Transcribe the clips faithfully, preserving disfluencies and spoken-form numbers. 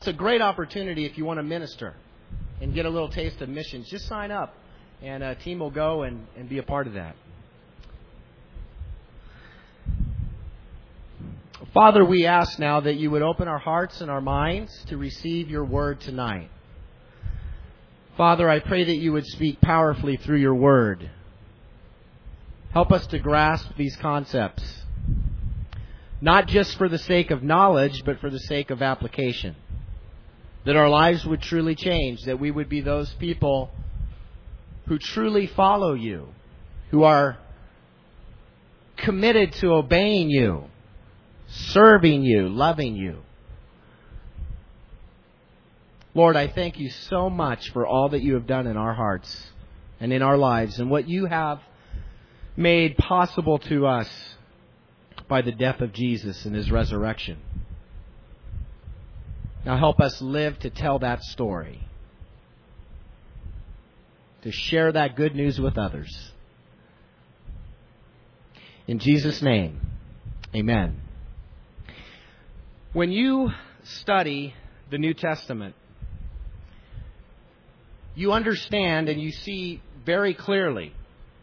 It's a great opportunity if you want to minister and get a little taste of missions. Just sign up, and a team will go and, and be a part of that. Father, we ask now that you would open our hearts and our minds to receive your word tonight. Father, I pray that you would speak powerfully through your word. Help us to grasp these concepts, not just for the sake of knowledge, but for the sake of application. That our lives would truly change, that we would be those people who truly follow you, who are committed to obeying you, serving you, loving you. Lord, I thank you so much for all that you have done in our hearts and in our lives and what you have made possible to us by the death of Jesus and his resurrection. Now help us live to tell that story, to share that good news with others. In Jesus' name, amen. When you study the New Testament, you understand and you see very clearly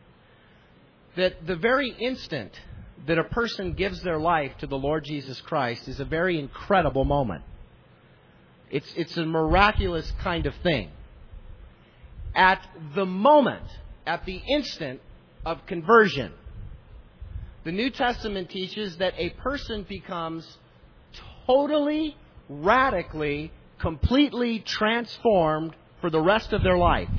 that the very instant that a person gives their life to the Lord Jesus Christ is a very incredible moment. It's, it's a miraculous kind of thing. At the moment, at the instant of conversion, the New Testament teaches that a person becomes totally, radically, completely transformed for the rest of their life.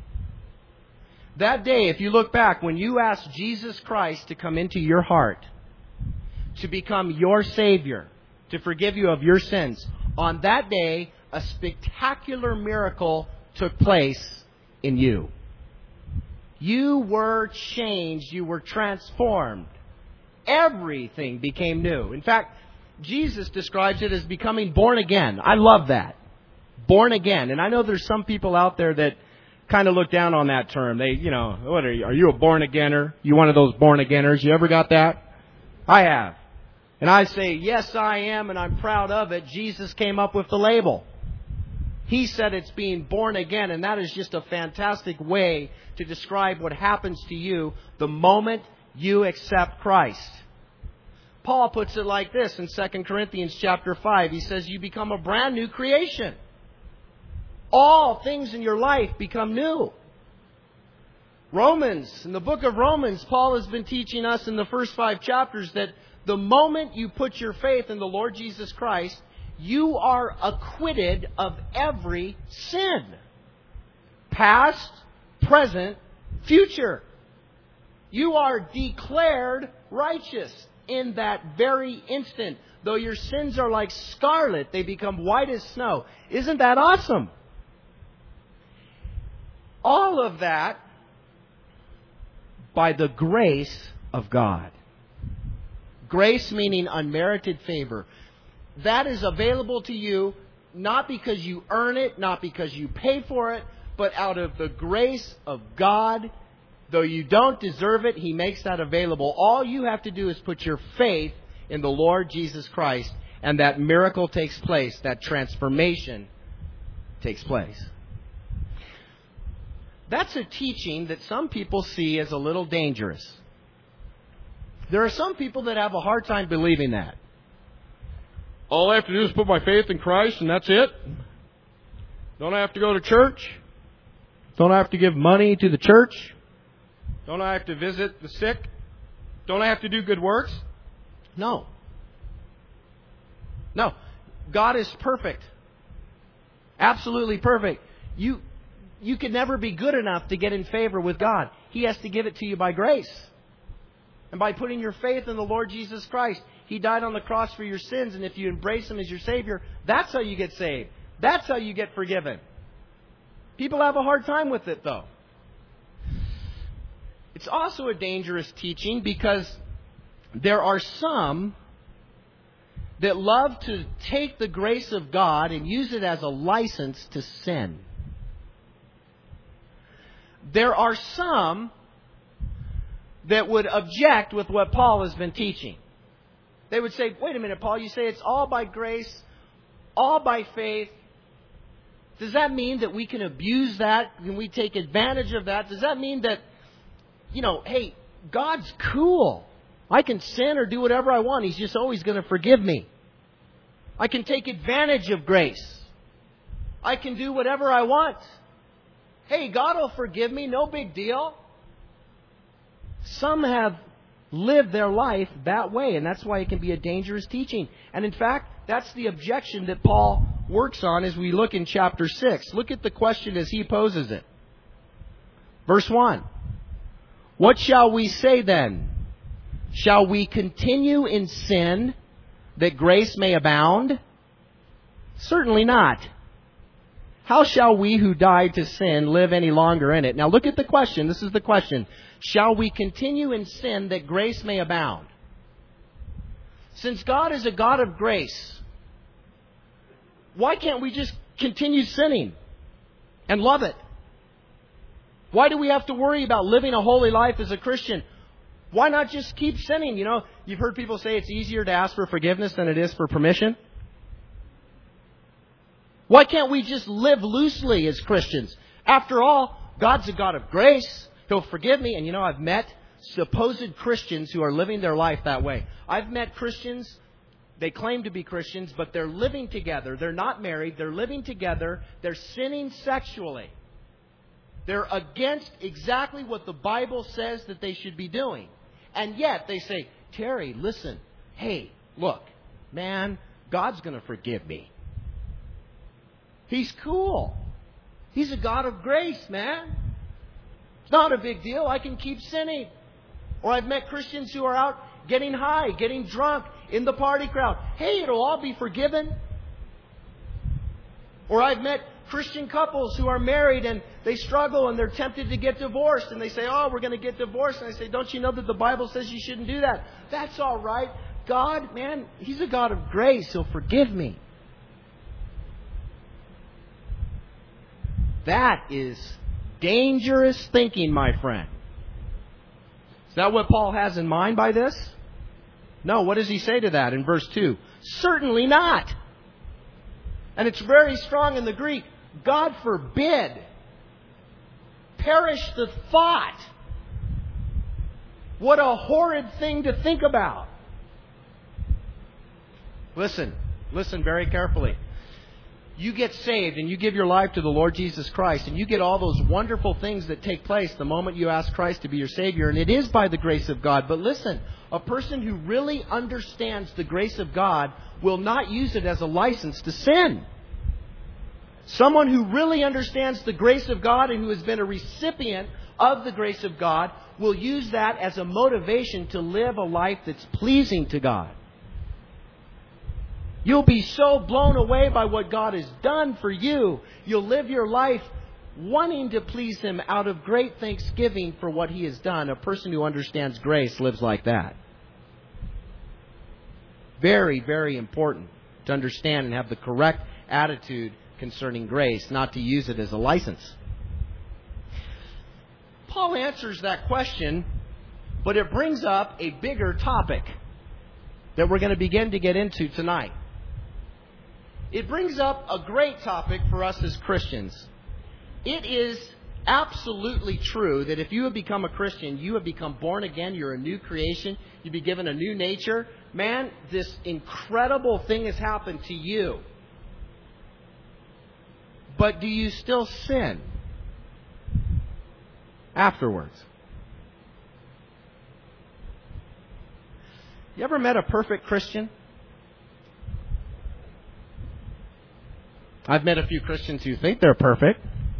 That day, if you look back, when you asked Jesus Christ to come into your heart, to become your Savior, to forgive you of your sins, on that day, a spectacular miracle took place in you. You were changed. You were transformed. Everything became new. In fact, Jesus describes it as becoming born again. I love that. Born again. And I know there's some people out there that kind of look down on that term. They, you know, what are you? Are you a born againer? You one of those born againers? You ever got that? I have. And I say, yes, I am, and I'm proud of it. Jesus came up with the label. He said it's being born again, and that is just a fantastic way to describe what happens to you the moment you accept Christ. Paul puts it like this in Second Corinthians chapter five. He says you become a brand new creation. All things in your life become new. Romans, in the book of Romans, Paul has been teaching us in the first five chapters that the moment you put your faith in the Lord Jesus Christ, you are acquitted of every sin. Past, present, future. You are declared righteous in that very instant. Though your sins are like scarlet, they become white as snow. Isn't that awesome? All of that by the grace of God. Grace meaning unmerited favor. That is available to you not because you earn it, not because you pay for it, but out of the grace of God. Though you don't deserve it, He makes that available. All you have to do is put your faith in the Lord Jesus Christ, and that miracle takes place. That transformation takes place. That's a teaching that some people see as a little dangerous. There are some people that have a hard time believing that. All I have to do is put my faith in Christ and that's it? Don't I have to go to church? Don't I have to give money to the church? Don't I have to visit the sick? Don't I have to do good works? No. No. God is perfect. Absolutely perfect. You, you can never be good enough to get in favor with God. He has to give it to you by grace. And by putting your faith in the Lord Jesus Christ. He died on the cross for your sins, and if you embrace Him as your Savior, that's how you get saved. That's how you get forgiven. People have a hard time with it, though. It's also a dangerous teaching because there are some that love to take the grace of God and use it as a license to sin. There are some that would object with what Paul has been teaching. They would say, wait a minute, Paul, you say it's all by grace. all by faith, does that mean that we can abuse that? Can we take advantage of that? Does that mean that, you know, hey, God's cool. I can sin or do whatever I want. He's just always going to forgive me. I can take advantage of grace. I can do whatever I want. Hey, God will forgive me. No big deal. Some have lived their life that way, and that's why it can be a dangerous teaching. And in fact, that's the objection that Paul works on as we look in chapter six. Look at the question as he poses it. Verse one. What shall we say then? Shall we continue in sin that grace may abound? Certainly not. How shall we who died to sin live any longer in it? Now look at the question. This is the question. Shall we continue in sin that grace may abound? Since God is a God of grace, why can't we just continue sinning and love it? Why do we have to worry about living a holy life as a Christian? Why not just keep sinning? You know, you've heard people say it's easier to ask for forgiveness than it is for permission. Why can't we just live loosely as Christians? After all, God's a God of grace. He'll forgive me. And you know, I've met supposed Christians who are living their life that way. I've met Christians, they claim to be Christians, but they're living together. They're not married. They're living together. They're sinning sexually. They're against exactly what the Bible says that they should be doing. And yet they say, Terry, listen, hey, look, man, God's going to forgive me. He's cool. He's a God of grace, man. It's not a big deal. I can keep sinning. Or I've met Christians who are out getting high, getting drunk in the party crowd. Hey, it'll all be forgiven. Or I've met Christian couples who are married and they struggle and they're tempted to get divorced. And they say, oh, we're going to get divorced. And I say, don't you know that the Bible says you shouldn't do that? That's all right. God, man, He's a God of grace. He'll forgive me. That is dangerous thinking, my friend. Is that what Paul has in mind by this? No, what does he say to that in verse two? Certainly not. And it's very strong in the Greek. God forbid. Perish the thought. What a horrid thing to think about. Listen, listen very carefully. You get saved and you give your life to the Lord Jesus Christ and you get all those wonderful things that take place the moment you ask Christ to be your Savior. And it is by the grace of God. But listen, a person who really understands the grace of God will not use it as a license to sin. Someone who really understands the grace of God and who has been a recipient of the grace of God will use that as a motivation to live a life that's pleasing to God. You'll be so blown away by what God has done for you. You'll live your life wanting to please Him out of great thanksgiving for what He has done. A person who understands grace lives like that. Very, very important to understand and have the correct attitude concerning grace, not to use it as a license. Paul answers that question, but it brings up a bigger topic that we're going to begin to get into tonight. It brings up a great topic for us as Christians. It is absolutely true that if you have become a Christian, you have become born again, you're a new creation, you've been given a new nature. Man, this incredible thing has happened to you. But do you still sin afterwards? You ever met a perfect Christian? I've met a few Christians who think they're perfect.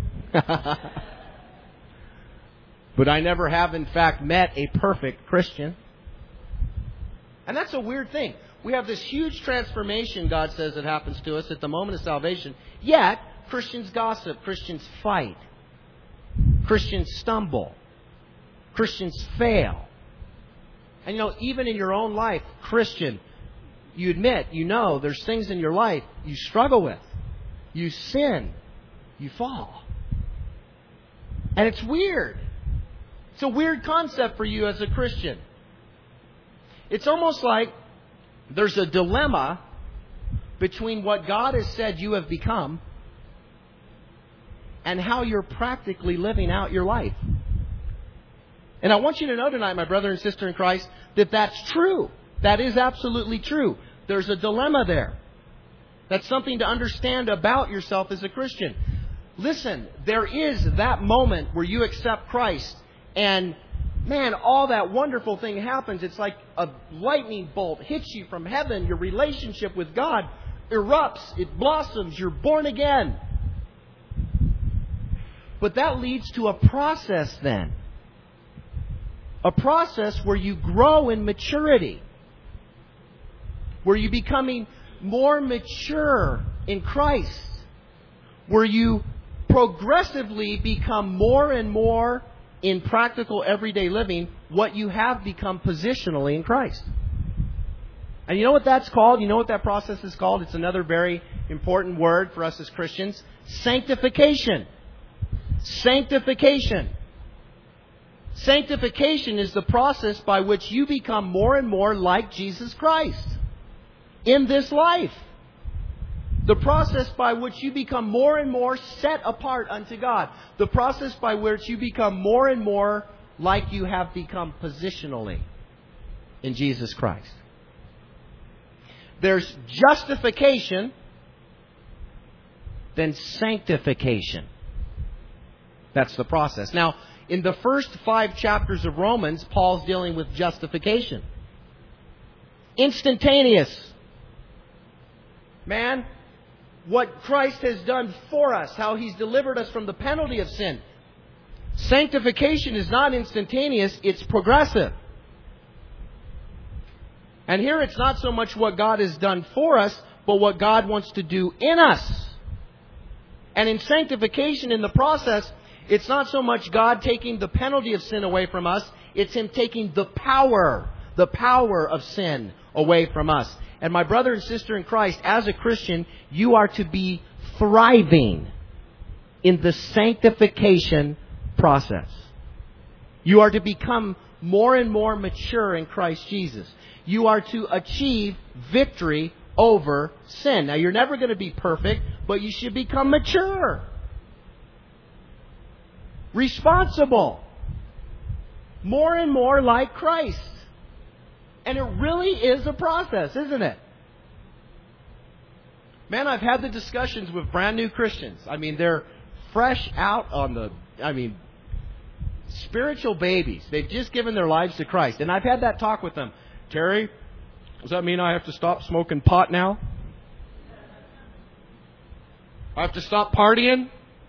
But I never have, in fact, met a perfect Christian. And that's a weird thing. We have this huge transformation, God says, that happens to us at the moment of salvation. Yet, Christians gossip. Christians fight. Christians stumble. Christians fail. And you know, even in your own life, Christian, you admit, you know, there's things in your life you struggle with. You sin. You fall. And it's weird. It's a weird concept for you as a Christian. It's almost like there's a dilemma between what God has said you have become and how you're practically living out your life. And I want you to know tonight, my brother and sister in Christ, that that's true. That is absolutely true. There's a dilemma there. That's something to understand about yourself as a Christian. Listen, there is that moment where you accept Christ and, man, all that wonderful thing happens. It's like a lightning bolt hits you from heaven. Your relationship with God erupts. It blossoms. You're born again. But that leads to a process then. A process where you grow in maturity. Where you're becoming more mature in Christ. Where you progressively become more and more in practical everyday living what you have become positionally in Christ. And you know what that's called? You know what that process is called? It's another very important word for us as Christians. Sanctification. Sanctification. Sanctification is the process by which you become more and more like Jesus Christ in this life. The process by which you become more and more set apart unto God. The process by which you become more and more like you have become positionally in Jesus Christ. There's justification, then sanctification. That's the process. Now, in the first five chapters of Romans, Paul's dealing with justification. Instantaneous. Man, what Christ has done for us, how He's delivered us from the penalty of sin. Sanctification is not instantaneous, it's progressive. And here it's not so much what God has done for us, but what God wants to do in us. And in sanctification, in the process, it's not so much God taking the penalty of sin away from us, it's Him taking the power, the power of sin away from us. And my brother and sister in Christ, as a Christian, you are to be thriving in the sanctification process. You are to become more and more mature in Christ Jesus. You are to achieve victory over sin. Now, you're never going to be perfect, but you should become mature. Responsible. More and more like Christ. And it really is a process, isn't it? Man, I've had the discussions with brand new Christians. I mean, they're fresh out on the, I mean, spiritual babies. They've just given their lives to Christ. And I've had that talk with them. Terry, does that mean I have to stop smoking pot now? I have to stop partying?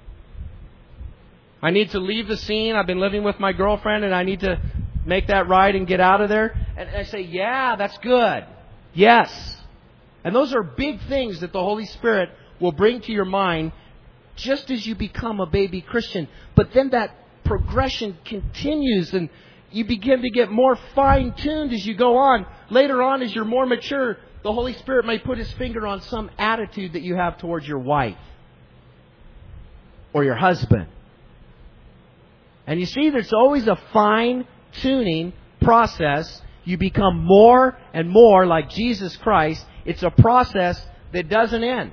I need to leave the scene. I've been living with my girlfriend and I need to make that right and get out of there. And I say, yeah, that's good. Yes. And those are big things that the Holy Spirit will bring to your mind just as you become a baby Christian. But then that progression continues and you begin to get more fine-tuned as you go on. Later on, as you're more mature, the Holy Spirit may put His finger on some attitude that you have towards your wife or your husband. And you see, there's always a fine-tuning process. You become more and more like Jesus Christ. It's a process that doesn't end.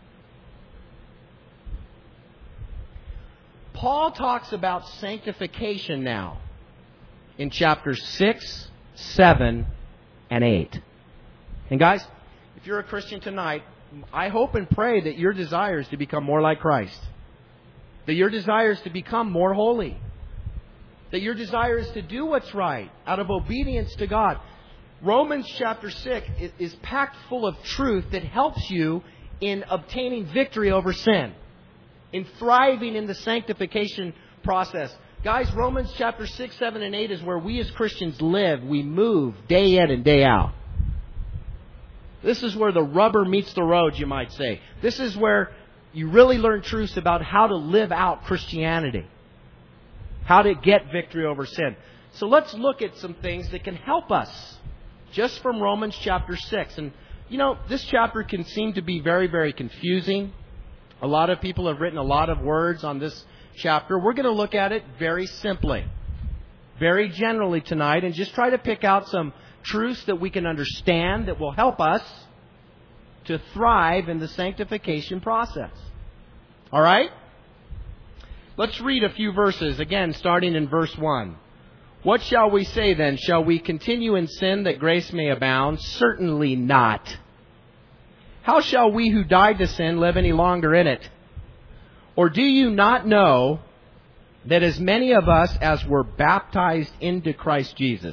Paul talks about sanctification now in chapters six, seven, and eight. And guys, if you're a Christian tonight, I hope and pray that your desire is to become more like Christ. That your desire is to become more holy. That your desire is to do what's right out of obedience to God. Romans chapter six is packed full of truth that helps you in obtaining victory over sin. In thriving in the sanctification process. Guys, Romans chapter six, seven, and eight is where we as Christians live. We move day in and day out. This is where the rubber meets the road, you might say. This is where you really learn truths about how to live out Christianity. How to get victory over sin. So let's look at some things that can help us. Just from Romans chapter six. And, you know, this chapter can seem to be very, very confusing. A lot of people have written a lot of words on this chapter. We're going to look at it very simply. Very generally tonight. And just try to pick out some truths that we can understand that will help us to thrive in the sanctification process. All right? Let's read a few verses, again, starting in verse one. What shall we say then? Shall we continue in sin that grace may abound? Certainly not. How shall we who died to sin live any longer in it? Or do you not know that as many of us as were baptized into Christ Jesus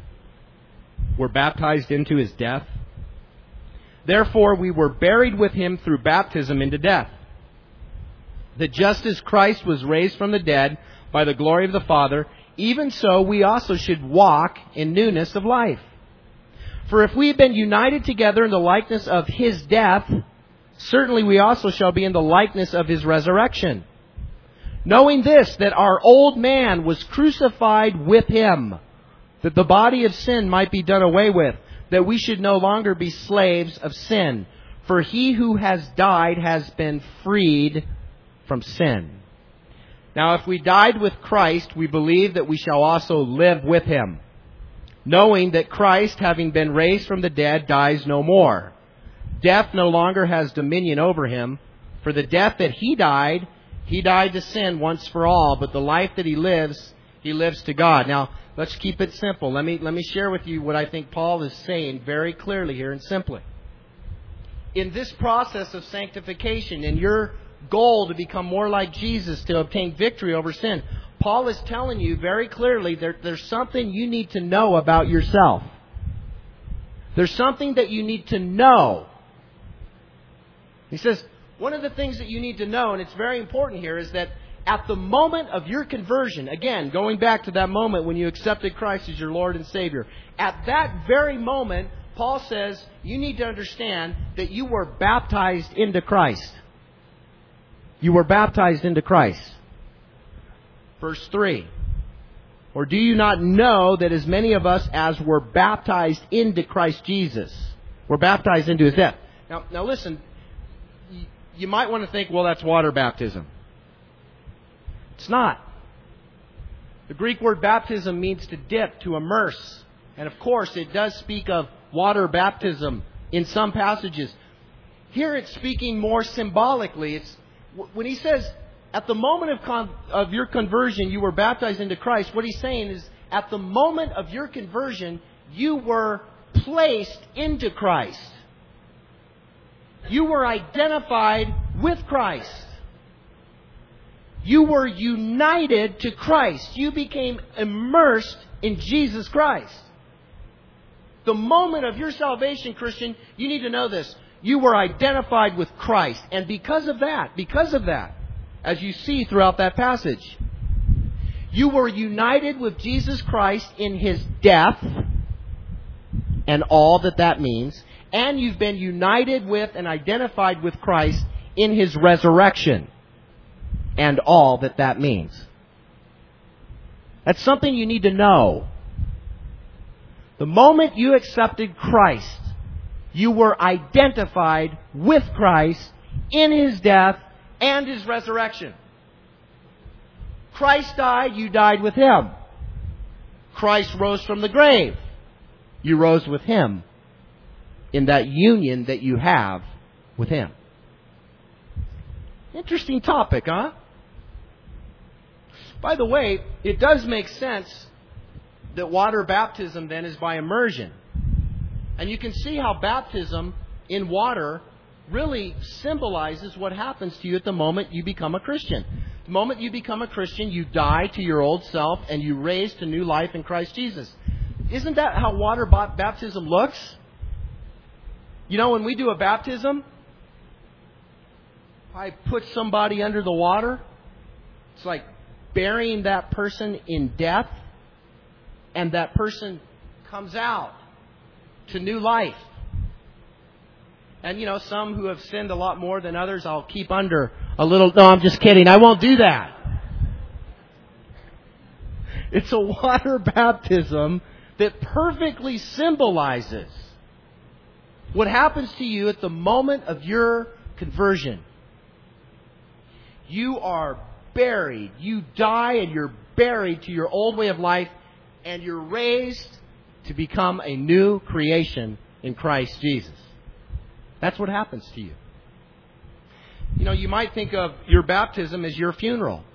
were baptized into His death? Therefore we were buried with Him through baptism into death, that just as Christ was raised from the dead by the glory of the Father, even so we also should walk in newness of life. For if we have been united together in the likeness of His death, certainly we also shall be in the likeness of His resurrection. Knowing this, that our old man was crucified with Him, that the body of sin might be done away with, that we should no longer be slaves of sin. For he who has died has been freed from sin. Now, if we died with Christ, we believe that we shall also live with Him, knowing that Christ, having been raised from the dead, dies no more. Death no longer has dominion over Him. For the death that He died, He died to sin once for all, but the life that He lives, He lives to God. Now, let's keep it simple. Let me, let me share with you what I think Paul is saying very clearly here and simply. In this process of sanctification, in your goal to become more like Jesus, to obtain victory over sin, Paul is telling you very clearly there, there's something you need to know about yourself. There's something that you need to know. He says, one of the things that you need to know, and it's very important here, is that at the moment of your conversion, again, going back to that moment when you accepted Christ as your Lord and Savior, at that very moment, Paul says, you need to understand that you were baptized into Christ. You were baptized into Christ. Verse three. Or do you not know that as many of us as were baptized into Christ Jesus, were baptized into His death? Now, now listen, you might want to think, well, that's water baptism. It's not. The Greek word baptism means to dip, to immerse. And of course, it does speak of water baptism in some passages. Here it's speaking more symbolically. It's when he says, at the moment of, con- of your conversion, you were baptized into Christ, what he's saying is, at the moment of your conversion, you were placed into Christ. You were identified with Christ. You were united to Christ. You became immersed in Jesus Christ. The moment of your salvation, Christian, you need to know this. You were identified with Christ. And because of that, because of that, as you see throughout that passage, you were united with Jesus Christ in His death and all that that means. And you've been united with and identified with Christ in His resurrection and all that that means. That's something you need to know. The moment you accepted Christ, you were identified with Christ in His death and His resurrection. Christ died, you died with Him. Christ rose from the grave. You rose with Him in that union that you have with Him. Interesting topic, huh? By the way, it does make sense that water baptism then is by immersion. And you can see how baptism in water really symbolizes what happens to you at the moment you become a Christian. The moment you become a Christian, you die to your old self and you raise to new life in Christ Jesus. Isn't that how water baptism looks? You know, when we do a baptism, I put somebody under the water. It's like burying that person in death, and that person comes out to new life. And, you know, some who have sinned a lot more than others, I'll keep under a little... No, I'm just kidding. I won't do that. It's a water baptism that perfectly symbolizes what happens to you at the moment of your conversion. You are buried. You die and you're buried to your old way of life, and you're raised to become a new creation in Christ Jesus. That's what happens to you. You know, you might think of your baptism as your funeral.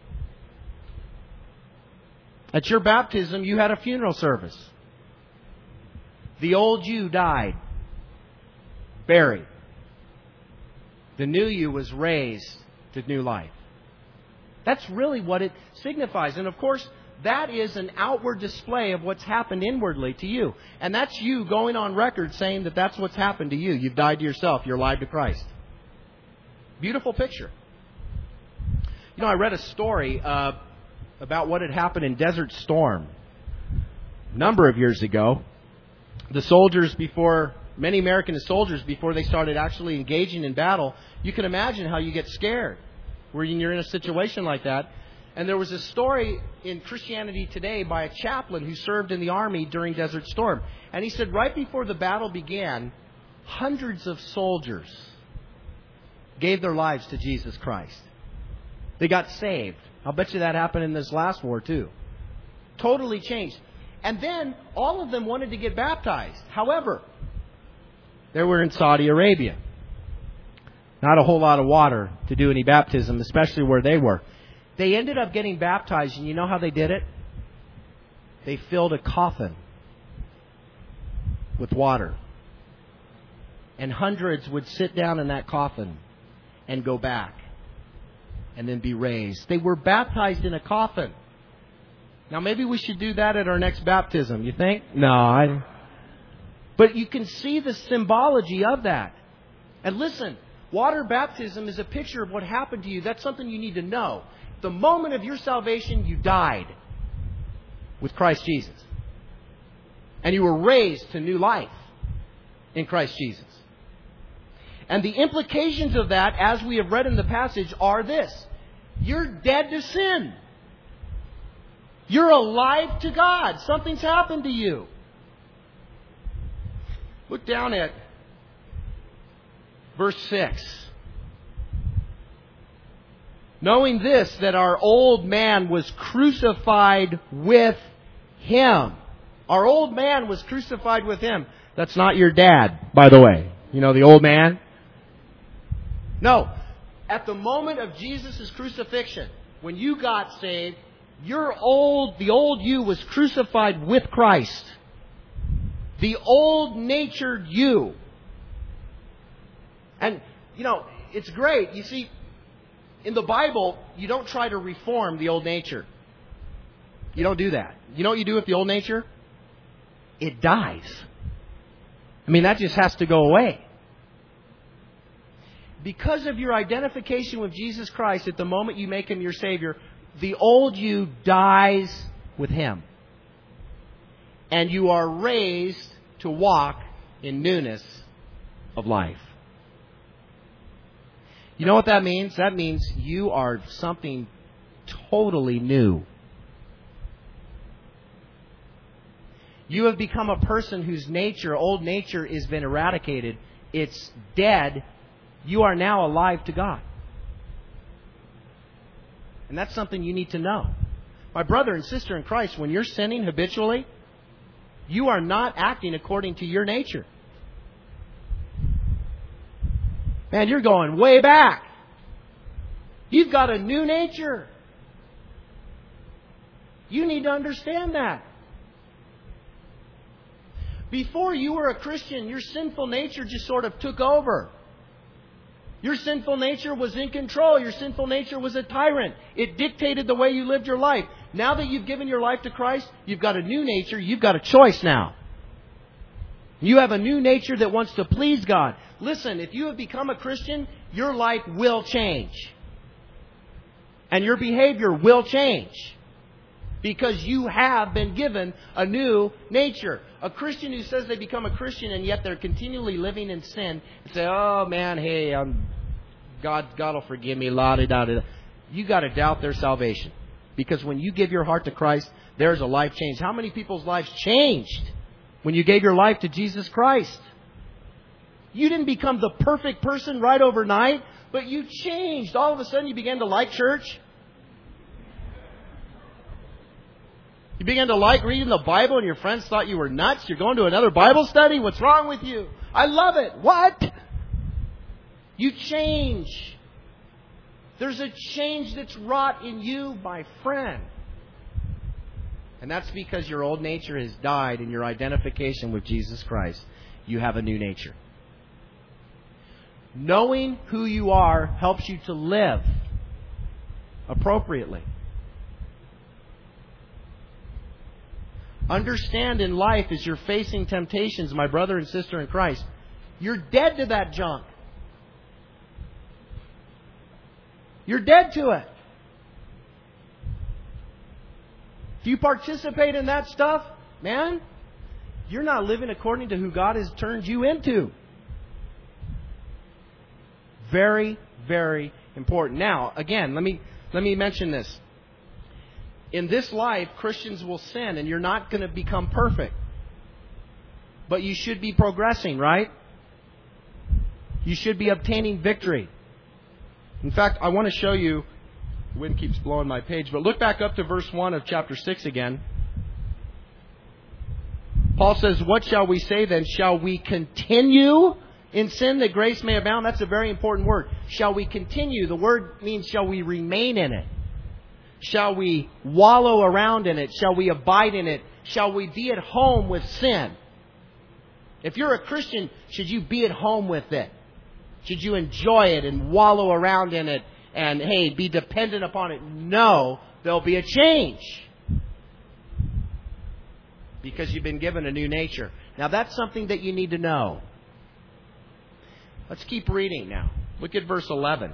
At your baptism, you had a funeral service. The old you died, buried. The new you was raised to new life. That's really what it signifies. And of course, that is an outward display of what's happened inwardly to you. And that's you going on record saying that that's what's happened to you. You've died to yourself. You're alive to Christ. Beautiful picture. You know, I read a story uh, about what had happened in Desert Storm a number of years ago. The soldiers before, many American soldiers before they started actually engaging in battle, you can imagine how you get scared when you're in a situation like that. And there was a story in Christianity Today by a chaplain who served in the army during Desert Storm. And he said right before the battle began, hundreds of soldiers gave their lives to Jesus Christ. They got saved. I'll bet you that happened in this last war too. Totally changed. And then all of them wanted to get baptized. However, they were in Saudi Arabia. Not a whole lot of water to do any baptism, especially where they were. They ended up getting baptized, and you know how they did it? They filled a coffin with water. And hundreds would sit down in that coffin and go back and then be raised. They were baptized in a coffin. Now, maybe we should do that at our next baptism, you think? No, I... But you can see the symbology of that. And listen, water baptism is a picture of what happened to you. That's something you need to know. The moment of your salvation, you died with Christ Jesus. And you were raised to new life in Christ Jesus. And the implications of that, as we have read in the passage, are this. You're dead to sin. You're alive to God. Something's happened to you. Look down at verse six. Knowing this, that our old man was crucified with Him. Our old man was crucified with Him. That's not your dad, by the way. You know, the old man? No. At the moment of Jesus' crucifixion, when you got saved, your old, the old you was crucified with Christ. The old natured you. And, you know, it's great. You see, in the Bible, you don't try to reform the old nature. You don't do that. You know what you do with the old nature? It dies. I mean, that just has to go away. Because of your identification with Jesus Christ, at the moment you make Him your Savior, the old you dies with Him. And you are raised to walk in newness of life. You know what that means? That means you are something totally new. You have become a person whose nature, old nature, has been eradicated. It's dead. You are now alive to God. And that's something you need to know. My brother and sister in Christ, when you're sinning habitually, you are not acting according to your nature. Man, you're going way back. You've got a new nature. You need to understand that. Before you were a Christian, your sinful nature just sort of took over. Your sinful nature was in control. Your sinful nature was a tyrant. It dictated the way you lived your life. Now that you've given your life to Christ, you've got a new nature. You've got a choice now. You have a new nature that wants to please God. Listen, if you have become a Christian, your life will change. And your behavior will change. Because you have been given a new nature. A Christian who says they become a Christian and yet they're continually living in sin and say, oh man, hey, I'm, God, God will forgive me, la-di-da-di-da. You got to doubt their salvation. Because when you give your heart to Christ, there's a life change. How many people's lives changed when you gave your life to Jesus Christ? You didn't become the perfect person right overnight, but you changed. All of a sudden you began to like church. You began to like reading the Bible and your friends thought you were nuts. You're going to another Bible study? What's wrong with you? I love it. What? You change. There's a change that's wrought in you, my friend. And that's because your old nature has died in your identification with Jesus Christ. You have a new nature. Knowing who you are helps you to live appropriately. Understand in life as you're facing temptations, my brother and sister in Christ, you're dead to that junk. You're dead to it. If you participate in that stuff, man, you're not living according to who God has turned you into. Very, very important. Now, again, let me let me mention this. In this life, Christians will sin, and you're not going to become perfect. But you should be progressing, right? You should be obtaining victory. In fact, I want to show you, the wind keeps blowing my page, but look back up to verse one of chapter six again. Paul says, what shall we say then? Shall we continue in sin that grace may abound? That's a very important word. Shall we continue? The word means shall we remain in it? Shall we wallow around in it? Shall we abide in it? Shall we be at home with sin? If you're a Christian, should you be at home with it? Should you enjoy it and wallow around in it and, hey, be dependent upon it? No, there'll be a change. Because you've been given a new nature. Now, that's something that you need to know. Let's keep reading now. Look at verse eleven.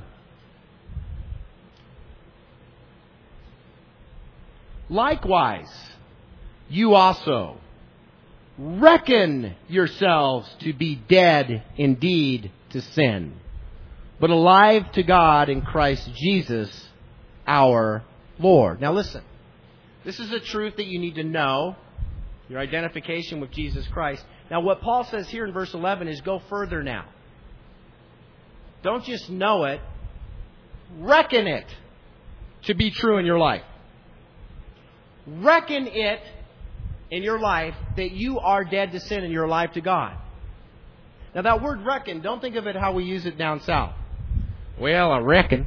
Likewise, you also reckon yourselves to be dead indeed to sin, but alive to God in Christ Jesus our Lord. Now listen, this is a truth that you need to know, your identification with Jesus Christ. Now what Paul says here in verse eleven is go further now. Don't just know it, reckon it to be true in your life. Reckon it in your life that you are dead to sin and you're alive to God. Now that word reckon, don't think of it how we use it down south. Well, I reckon.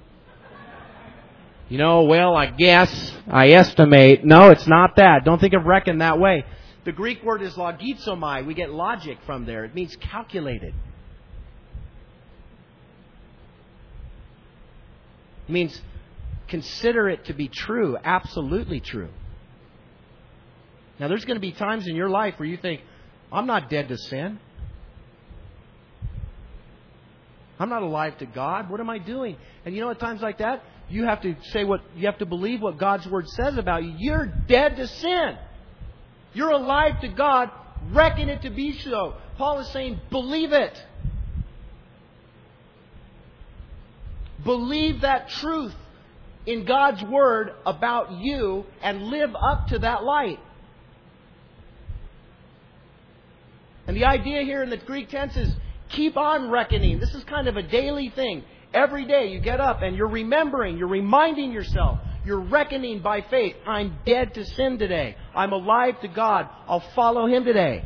You know, well, I guess, I estimate. No, it's not that. Don't think of reckon that way. The Greek word is logizomai. We get logic from there. It means calculated. It means consider it to be true, absolutely true. Now, there's going to be times in your life where you think, I'm not dead to sin. I'm not alive to God. What am I doing? And you know, at times like that, you have to say what, you have to believe what God's Word says about you. You're dead to sin. You're alive to God. Reckon it to be so. Paul is saying, believe it. Believe that truth in God's Word about you and live up to that light. And the idea here in the Greek tense is keep on reckoning. This is kind of a daily thing. Every day you get up and you're remembering, you're reminding yourself, you're reckoning by faith. I'm dead to sin today. I'm alive to God. I'll follow Him today.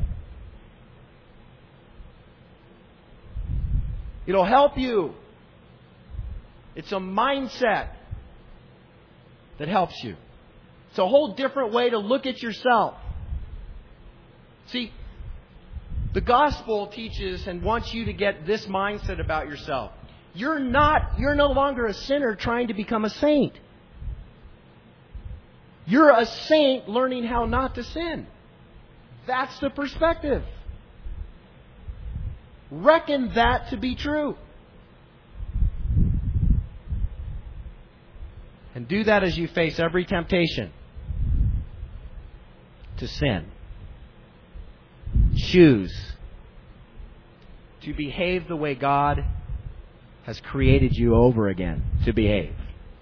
It'll help you. It's a mindset that helps you. It's a whole different way to look at yourself. See, the gospel teaches and wants you to get this mindset about yourself. You're not, you're no longer a sinner trying to become a saint. You're a saint learning how not to sin. That's the perspective. Reckon that to be true. And do that as you face every temptation to sin. Choose to behave the way God has created you over again to behave.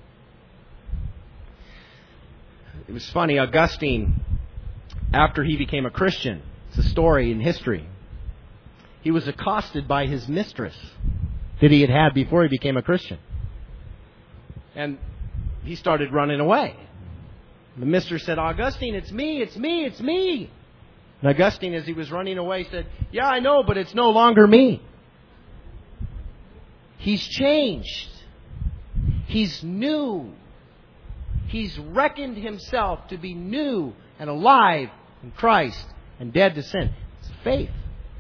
It was funny, Augustine, after he became a Christian, it's a story in history, he was accosted by his mistress that he had had before he became a Christian. And he started running away. The mistress said, Augustine, it's me, it's me, it's me. And Augustine, as he was running away, said, yeah, I know, but it's no longer me. He's changed. He's new. He's reckoned himself to be new and alive in Christ and dead to sin. It's faith.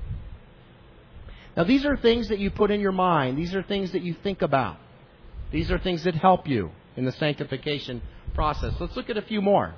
Now, these are things that you put in your mind. These are things that you think about. These are things that help you in the sanctification process. Let's look at a few more.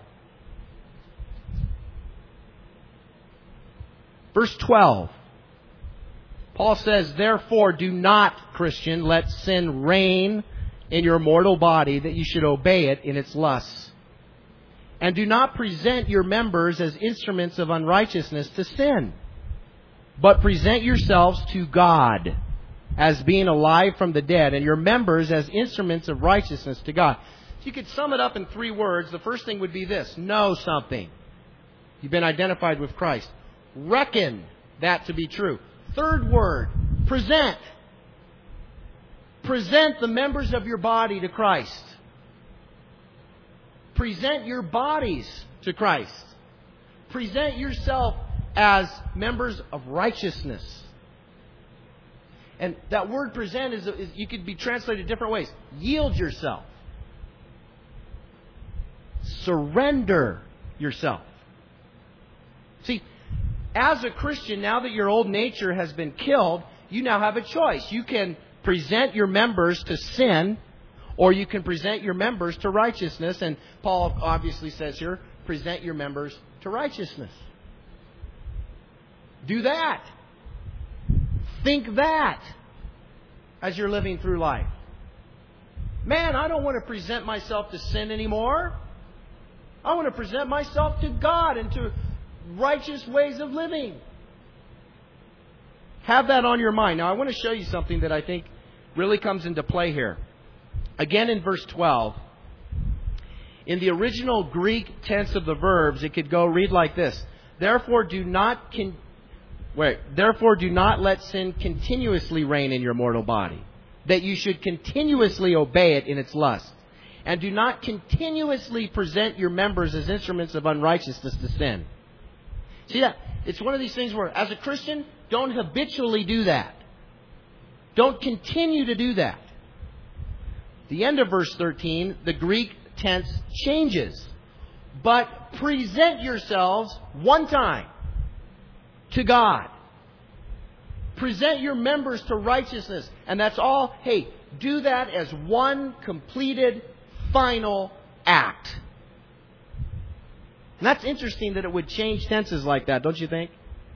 Verse twelve. Paul says, therefore, do not, Christian, let sin reign in your mortal body, that you should obey it in its lusts. And do not present your members as instruments of unrighteousness to sin, but present yourselves to God as being alive from the dead, and your members as instruments of righteousness to God. If you could sum it up in three words, the first thing would be this: know something. You've been identified with Christ. Reckon that to be true. Third word, present. Present the members of your body to Christ. Present your bodies to Christ. Present yourself as members of righteousness. And that word present is, is you could be translated different ways. Yield yourself. Surrender yourself. See, as a Christian, now that your old nature has been killed, you now have a choice. You can present your members to sin, or you can present your members to righteousness. And Paul obviously says here, present your members to righteousness. Do that. Think that as you're living through life. Man, I don't want to present myself to sin anymore. I want to present myself to God and to righteous ways of living. Have that on your mind. Now, I want to show you something that I think really comes into play here. Again, in verse twelve, in the original Greek tense of the verbs, it could go read like this: Therefore, do not con- wait. Therefore, do not let sin continuously reign in your mortal body, that you should continuously obey it in its lust, and do not continuously present your members as instruments of unrighteousness to sin. See that? It's one of these things where, as a Christian, don't habitually do that. Don't continue to do that. The end of verse thirteen, the Greek tense changes. But present yourselves one time to God. Present your members to righteousness. And that's all. Hey, do that as one completed, final act. And that's interesting that it would change tenses like that, don't you think?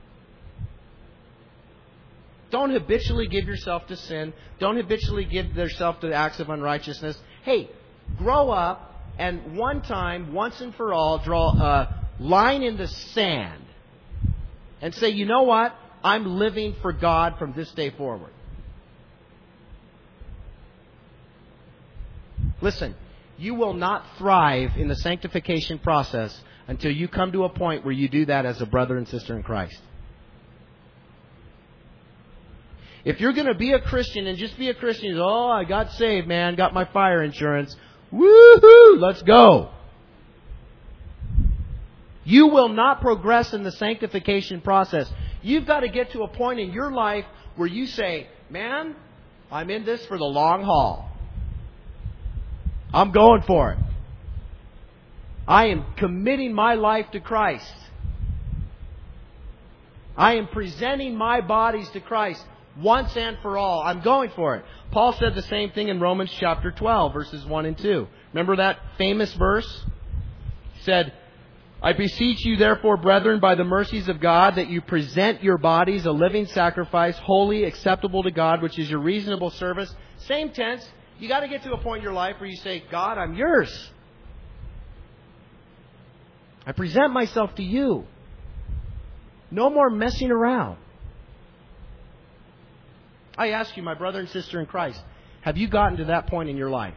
Don't habitually give yourself to sin. Don't habitually give yourself to acts of unrighteousness. Hey, grow up and one time, once and for all, draw a line in the sand and say, you know what? I'm living for God from this day forward. Listen, you will not thrive in the sanctification process until you come to a point where you do that as a brother and sister in Christ. If you're going to be a Christian and just be a Christian, oh, I got saved, man, got my fire insurance, woohoo, let's go. You will not progress in the sanctification process. You've got to get to a point in your life where you say, man, I'm in this for the long haul. I'm going for it. I am committing my life to Christ. I am presenting my bodies to Christ once and for all. I'm going for it. Paul said the same thing in Romans chapter twelve, verses one and two. Remember that famous verse? He said, I beseech you, therefore, brethren, by the mercies of God, that you present your bodies a living sacrifice, holy, acceptable to God, which is your reasonable service. Same tense. You got to get to a point in your life where you say, God, I'm yours. I present myself to you. No more messing around. I ask you, my brother and sister in Christ, have you gotten to that point in your life?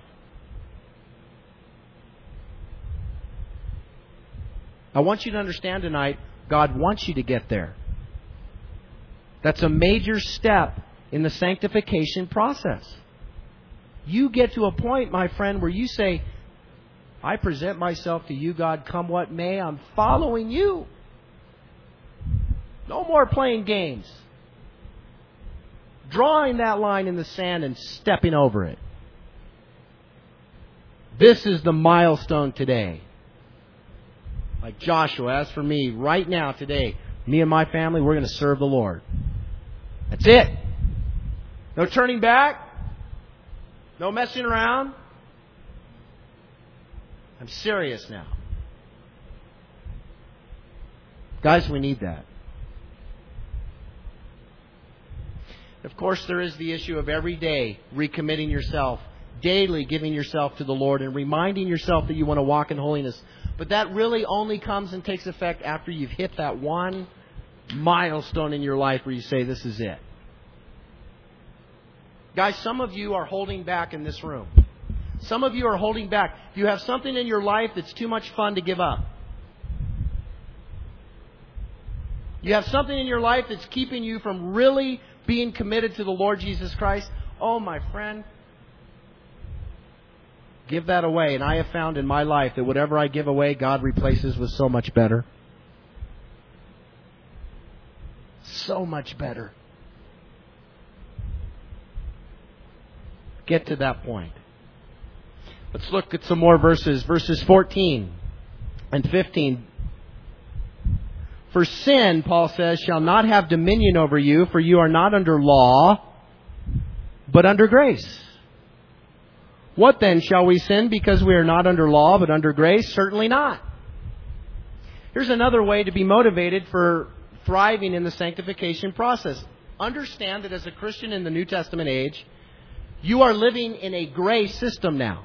I want you to understand tonight, God wants you to get there. That's a major step in the sanctification process. You get to a point, my friend, where you say, I present myself to you, God, come what may. I'm following you. No more playing games. drawing that line in the sand and stepping over it. This is the milestone today. Like Joshua, as for me, right now, today, me and my family, we're going to serve the Lord. That's it. No turning back. No messing around. I'm serious now. Guys, we need that. Of course, there is the issue of every day recommitting yourself, daily giving yourself to the Lord and reminding yourself that you want to walk in holiness. But that really only comes and takes effect after you've hit that one milestone in your life where you say, this is it. Guys, some of you are holding back in this room. Some of you are holding back. You have something in your life that's too much fun to give up. You have something in your life that's keeping you from really being committed to the Lord Jesus Christ. Oh, my friend, give that away. And I have found in my life that whatever I give away, God replaces with so much better. So much better. Get to that point. Let's look at some more verses. Verses fourteen and fifteen. For sin, Paul says, shall not have dominion over you, for you are not under law, but under grace. What then? Shall we sin because we are not under law, but under grace? Certainly not. Here's another way to be motivated for thriving in the sanctification process. Understand that as a Christian in the New Testament age, you are living in a grace system now.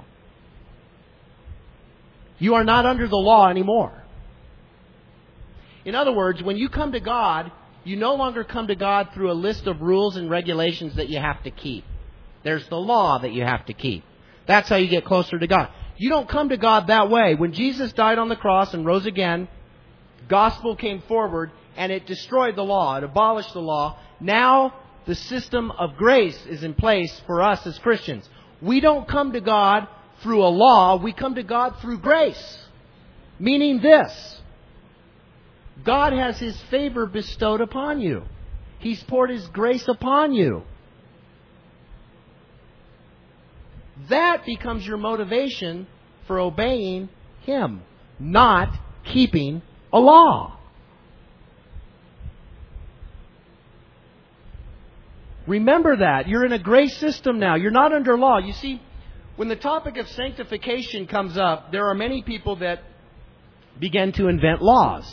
You are not under the law anymore. In other words, when you come to God, you no longer come to God through a list of rules and regulations that you have to keep. There's the law that you have to keep. That's how you get closer to God. You don't come to God that way. When Jesus died on the cross and rose again, gospel came forward and it destroyed the law. It abolished the law. Now the system of grace is in place for us as Christians. We don't come to God through a law. We come to God through grace. Meaning this: God has His favor bestowed upon you. He's poured His grace upon you. That becomes your motivation for obeying Him, not keeping a law. Remember that. You're in a grace system now. You're not under law. You see, when the topic of sanctification comes up, there are many people that begin to invent laws.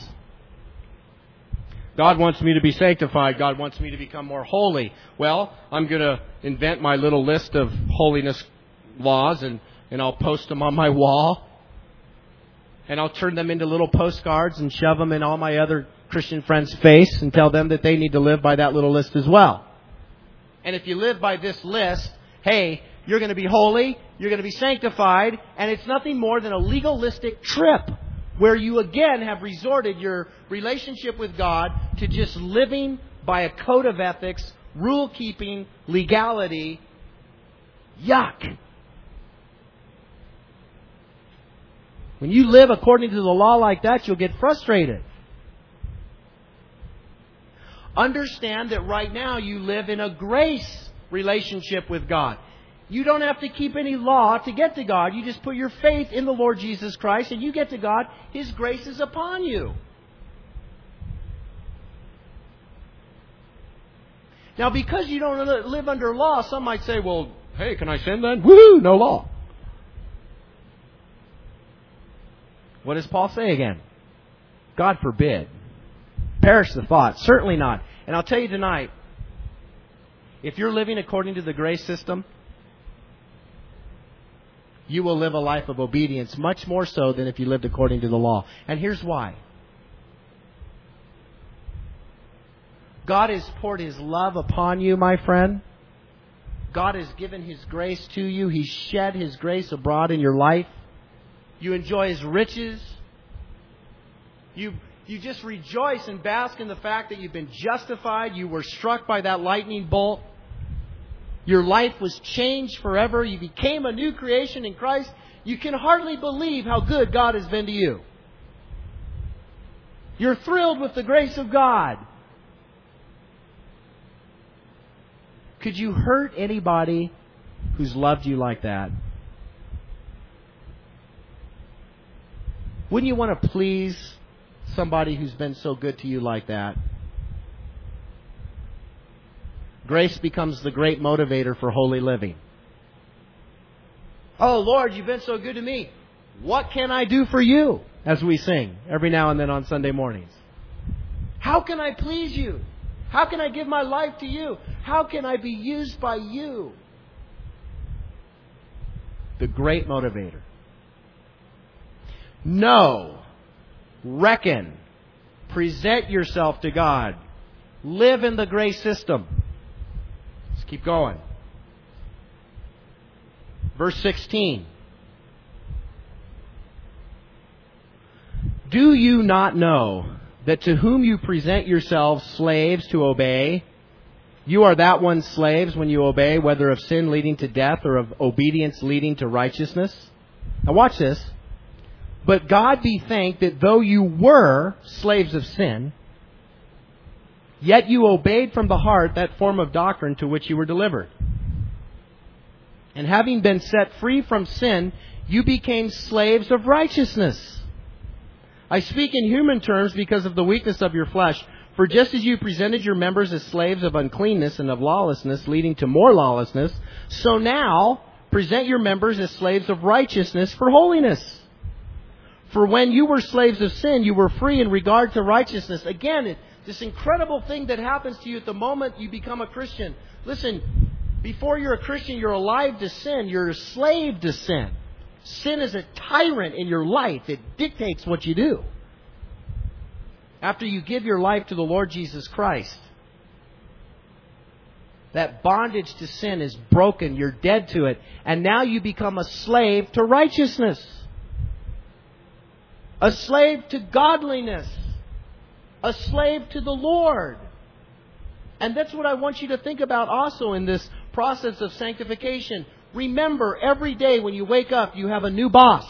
God wants me to be sanctified. God wants me to become more holy. Well, I'm going to invent my little list of holiness laws and, and I'll post them on my wall. And I'll turn them into little postcards and shove them in all my other Christian friends' face and tell them that they need to live by that little list as well. And if you live by this list, hey, you're going to be holy, you're going to be sanctified, and it's nothing more than a legalistic trip where you again have resorted your relationship with God to just living by a code of ethics, rule-keeping, legality. Yuck. When you live according to the law like that, you'll get frustrated. Understand that right now you live in a grace relationship with God. You don't have to keep any law to get to God. You just put your faith in the Lord Jesus Christ and you get to God. His grace is upon you. Now, because you don't live under law, some might say, well, hey, can I sin then? Woo, no law. What does Paul say again? God forbid. Perish the thought. Certainly not. And I'll tell you tonight, if you're living according to the grace system, you will live a life of obedience much more so than if you lived according to the law. And here's why. God has poured His love upon you, my friend. God has given His grace to you. He's shed His grace abroad in your life. You enjoy His riches. You, you just rejoice and bask in the fact that you've been justified. You were struck by that lightning bolt. Your life was changed forever. You became a new creation in Christ. You can hardly believe how good God has been to you. You're thrilled with the grace of God. Could you hurt anybody who's loved you like that? Wouldn't you want to please somebody who's been so good to you like that? Grace becomes the great motivator for holy living. Oh, Lord, you've been so good to me. What can I do for you? As we sing every now and then on Sunday mornings. How can I please you? How can I give my life to you? How can I be used by you? The great motivator. Know, reckon, present yourself to God. Live in the grace system. Let's keep going. Verse sixteen. Do you not know that to whom you present yourselves slaves to obey, you are that one's slaves when you obey, whether of sin leading to death or of obedience leading to righteousness? Now watch this. But God be thanked that though you were slaves of sin, yet you obeyed from the heart that form of doctrine to which you were delivered. And having been set free from sin, you became slaves of righteousness. I speak in human terms because of the weakness of your flesh. For just as you presented your members as slaves of uncleanness and of lawlessness, leading to more lawlessness, so now present your members as slaves of righteousness for holiness. For when you were slaves of sin, you were free in regard to righteousness. Again, this incredible thing that happens to you at the moment you become a Christian. Listen, before you're a Christian, you're alive to sin. You're a slave to sin. Sin is a tyrant in your life. It dictates what you do. After you give your life to the Lord Jesus Christ, that bondage to sin is broken. You're dead to it. And now you become a slave to righteousness. A slave to godliness. A slave to the Lord. And that's what I want you to think about also in this process of sanctification. Remember, every day when you wake up, you have a new boss.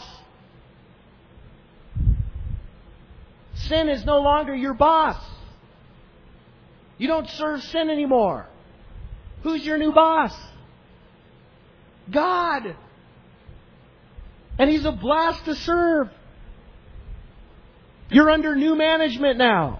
Sin is no longer your boss. You don't serve sin anymore. Who's your new boss? God. And He's a blast to serve. You're under new management now.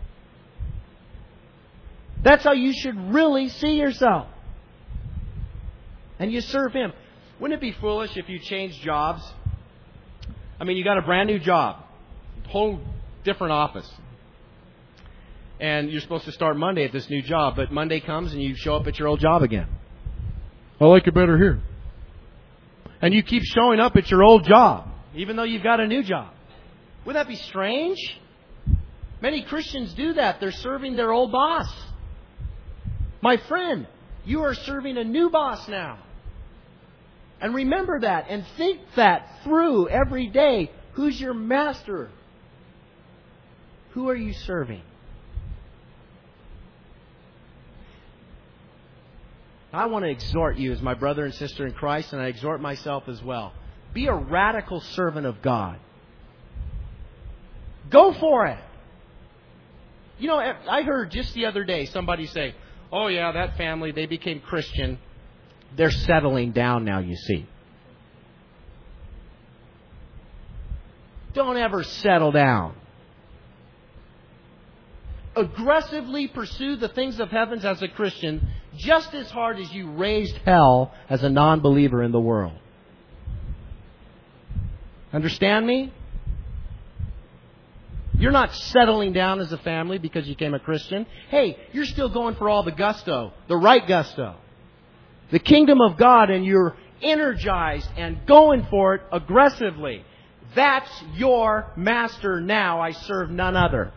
That's how you should really see yourself. And you serve Him. Wouldn't it be foolish if you changed jobs? I mean, you got a brand new job. Whole different office. And you're supposed to start Monday at this new job. But Monday comes and you show up at your old job again. I like it better here. And you keep showing up at your old job. Even though you've got a new job. Wouldn't that be strange? Many Christians do that. They're serving their old boss. My friend, you are serving a new boss now. And remember that and think that through every day. Who's your master? Who are you serving? I want to exhort you as my brother and sister in Christ, and I exhort myself as well. Be a radical servant of God. Go for it. You know, I heard just the other day somebody say, oh yeah, that family, they became Christian. They're settling down now, you see. Don't ever settle down. Aggressively pursue the things of heavens as a Christian just as hard as you raised hell as a non-believer in the world. Understand me? You're not settling down as a family because you became a Christian. Hey, you're still going for all the gusto, the right gusto. The kingdom of God, and you're energized and going for it aggressively. That's your master now. I serve none other.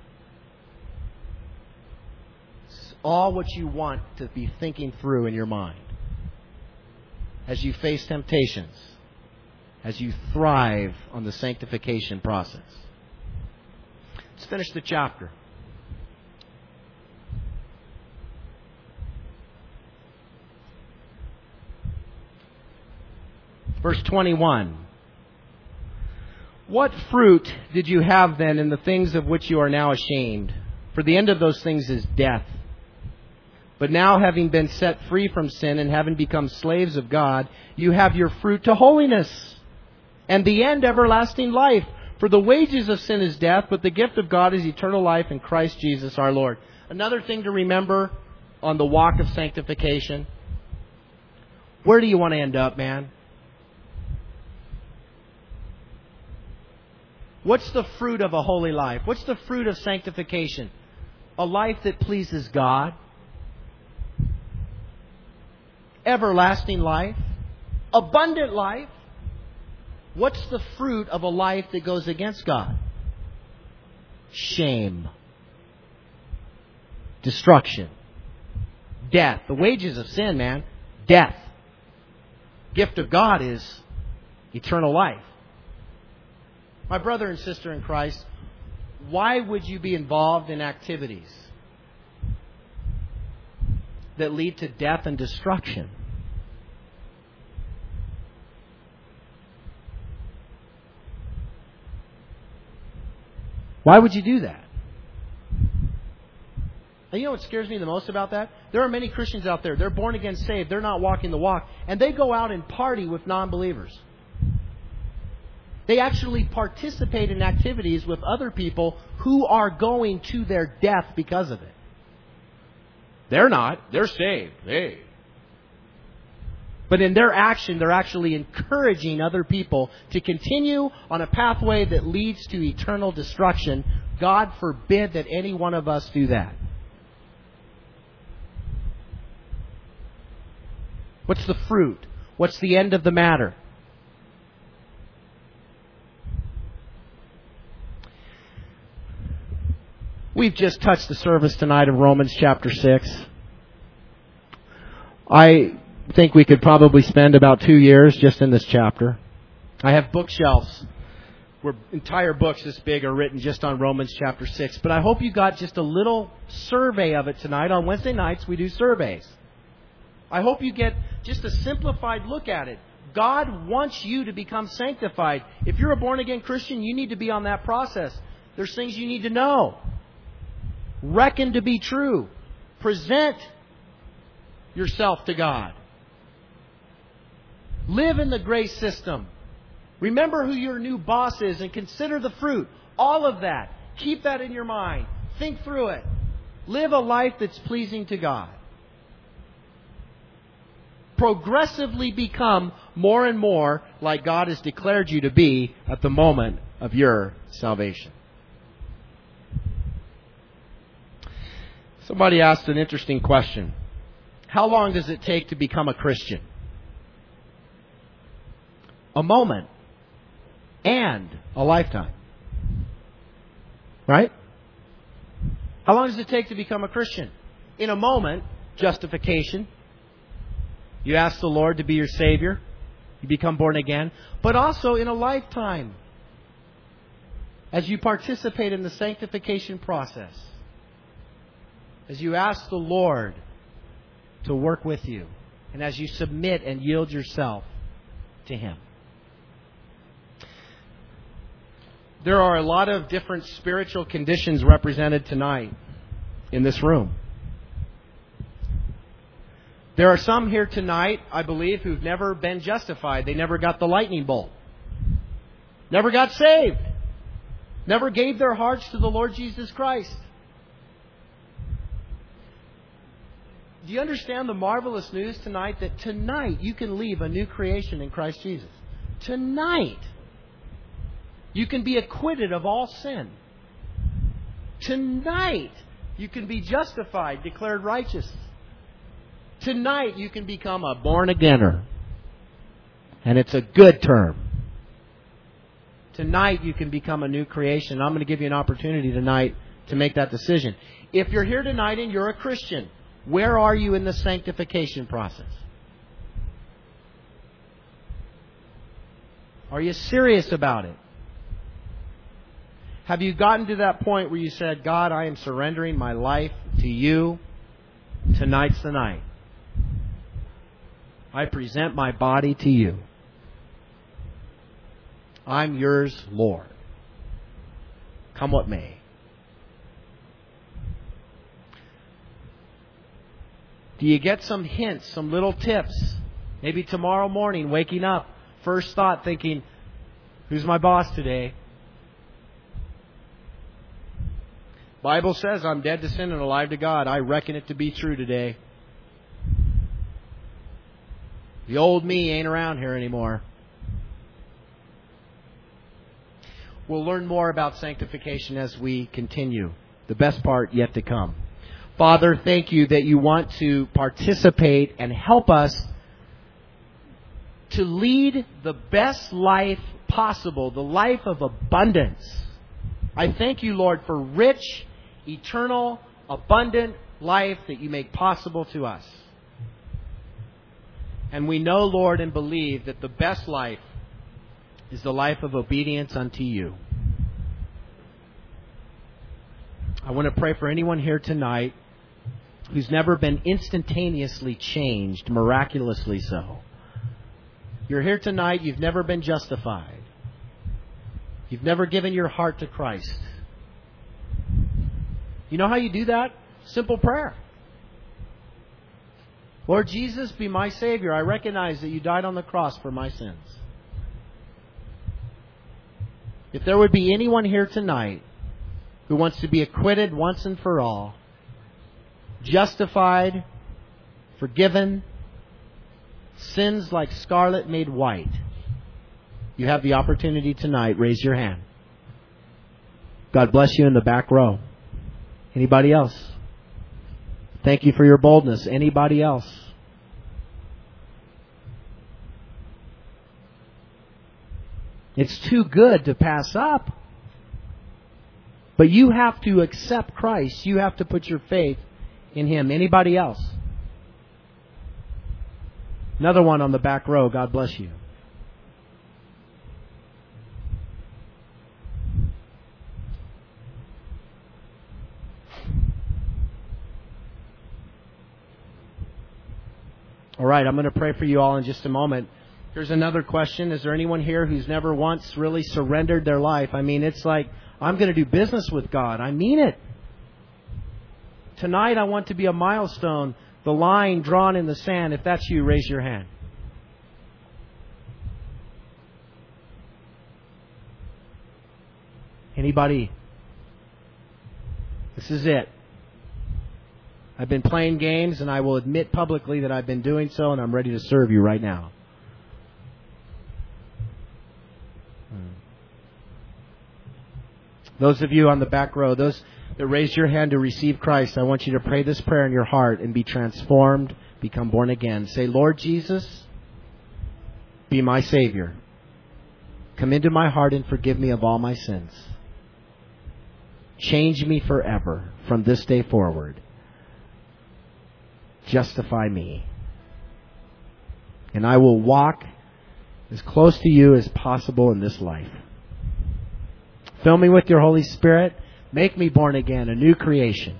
It's all what you want to be thinking through in your mind. As you face temptations. As you thrive on the sanctification process. Let's finish the chapter. Verse twenty-one. What fruit did you have then in the things of which you are now ashamed? For the end of those things is death. But now, having been set free from sin and having become slaves of God, you have your fruit to holiness, and the end everlasting life. For the wages of sin is death, but the gift of God is eternal life in Christ Jesus our Lord. Another thing to remember on the walk of sanctification. Where do you want to end up, man? What's the fruit of a holy life? What's the fruit of sanctification? A life that pleases God. Everlasting life. Abundant life. What's the fruit of a life that goes against God? Shame. Destruction. Death. The wages of sin, man. Death. Gift of God is eternal life. My brother and sister in Christ, why would you be involved in activities that lead to death and destruction? Why would you do that? And you know what scares me the most about that? There are many Christians out there. They're born again saved. They're not walking the walk. And they go out and party with non-believers. They actually participate in activities with other people who are going to their death because of it. They're not. They're saved. Hey. But in their action, they're actually encouraging other people to continue on a pathway that leads to eternal destruction. God forbid that any one of us do that. What's the fruit? What's the end of the matter? We've just touched the service tonight of Romans chapter six. I think we could probably spend about two years just in this chapter. I have bookshelves where entire books this big are written just on Romans chapter six. But I hope you got just a little survey of it tonight. On Wednesday nights we do surveys. I hope you get just a simplified look at it. God wants you to become sanctified. If you're a born-again Christian, you need to be on that process. There's things you need to know. Reckon to be true. Present yourself to God. Live in the grace system. Remember who your new boss is and consider the fruit. All of that. Keep that in your mind. Think through it. Live a life that's pleasing to God. Progressively become more and more like God has declared you to be at the moment of your salvation. Somebody asked an interesting question. How long does it take to become a Christian? A moment and a lifetime. Right? How long does it take to become a Christian? In a moment, justification. You ask the Lord to be your Savior. You become born again. But also in a lifetime. As you participate in the sanctification process. As you ask the Lord to work with you. And as you submit and yield yourself to Him. There are a lot of different spiritual conditions represented tonight in this room. There are some here tonight, I believe, who've never been justified. They never got the lightning bolt. Never got saved. Never gave their hearts to the Lord Jesus Christ. Do you understand the marvelous news tonight that tonight you can leave a new creation in Christ Jesus? Tonight. You can be acquitted of all sin. Tonight, you can be justified, declared righteous. Tonight, you can become a born-againer. And it's a good term. Tonight, you can become a new creation. I'm going to give you an opportunity tonight to make that decision. If you're here tonight and you're a Christian, where are you in the sanctification process? Are you serious about it? Have you gotten to that point where you said, God, I am surrendering my life to you. Tonight's the night. I present my body to you. I'm yours, Lord. Come what may. Do you get some hints, some little tips? Maybe tomorrow morning, waking up, first thought thinking, who's my boss today? Bible says I'm dead to sin and alive to God. I reckon it to be true today. The old me ain't around here anymore. We'll learn more about sanctification as we continue. The best part yet to come. Father, thank you that you want to participate and help us to lead the best life possible, the life of abundance. I thank you, Lord, for rich, eternal, abundant life that you make possible to us. And we know, Lord, and believe that the best life is the life of obedience unto you. I want to pray for anyone here tonight who's never been instantaneously changed, miraculously so. You're here tonight, you've never been justified. You've never given your heart to Christ. You know how you do that? Simple prayer. Lord Jesus, be my Savior. I recognize that you died on the cross for my sins. If there would be anyone here tonight who wants to be acquitted once and for all, justified, forgiven, sins like scarlet made white, you have the opportunity tonight. Raise your hand. God bless you in the back row. Anybody else? Thank you for your boldness. Anybody else? It's too good to pass up. But you have to accept Christ. You have to put your faith in Him. Anybody else? Another one on the back row. God bless you. All right, I'm going to pray for you all in just a moment. Here's another question. Is there anyone here who's never once really surrendered their life? I mean, it's like, I'm going to do business with God. I mean it. Tonight I want to be a milestone, the line drawn in the sand. If that's you, raise your hand. Anybody? This is it. I've been playing games, and I will admit publicly that I've been doing so, and I'm ready to serve you right now. Those of you on the back row, those that raised your hand to receive Christ, I want you to pray this prayer in your heart and be transformed, become born again. Say, Lord Jesus, be my Savior. Come into my heart and forgive me of all my sins. Change me forever from this day forward. Justify me. And I will walk as close to you as possible in this life. Fill me with your Holy Spirit. Make me born again, a new creation.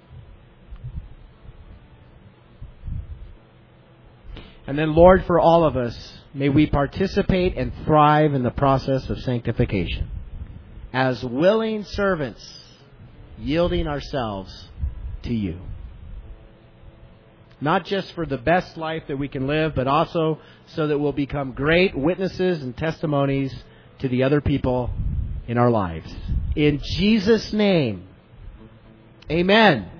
And then, Lord, for all of us, may we participate and thrive in the process of sanctification as willing servants, yielding ourselves to you. Not just for the best life that we can live, but also so that we'll become great witnesses and testimonies to the other people in our lives. In Jesus' name, amen.